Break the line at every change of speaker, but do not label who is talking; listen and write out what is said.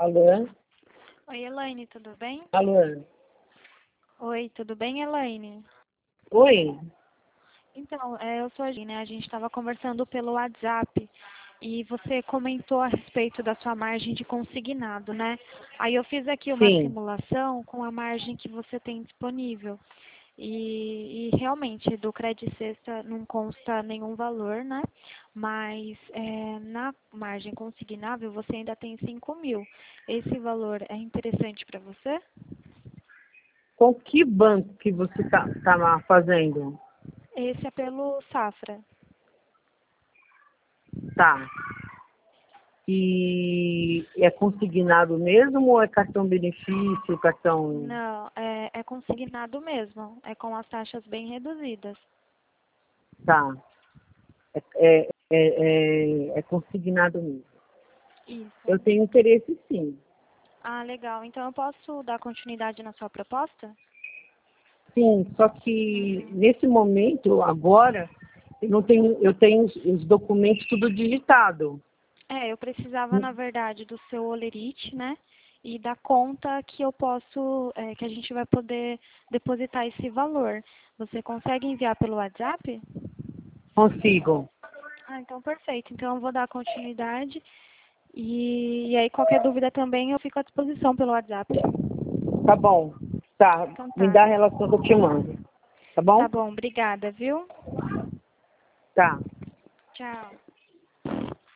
Alô?
Oi, Elaine, tudo bem?
Alô?
Oi, tudo bem, Elaine?
Oi?
Então, eu sou a Gina, né? A gente estava conversando pelo WhatsApp e você comentou a respeito da sua margem de consignado, né? Aí eu fiz aqui uma
Sim.
simulação com a margem que você tem disponível. E realmente, do Credit Sexta não consta nenhum valor, né? Mas na margem consignável você ainda tem 5.000. Esse valor é interessante para você?
Com que banco que você tá fazendo?
Esse é pelo Safra.
Tá. E é consignado mesmo ou é cartão benefício, cartão...
Não, é consignado mesmo. É com as taxas bem reduzidas.
Tá. É consignado mesmo.
Isso.
Eu tenho interesse, sim.
Ah, legal. Então eu posso dar continuidade na sua proposta?
Sim, só que
Uhum.
nesse momento, agora, eu tenho os documentos tudo digitado.
Eu precisava, na verdade, do seu Olerite, né? E da conta que eu posso, que a gente vai poder depositar esse valor. Você consegue enviar pelo WhatsApp?
Consigo.
Ah, então perfeito. Então eu vou dar continuidade. E aí qualquer dúvida também eu fico à disposição pelo WhatsApp.
Tá bom. Tá.
Então
Me
tá.
dá a relação que eu te mando. Tá
Tá
bom?
bom, obrigada, viu?
Tá.
Tchau.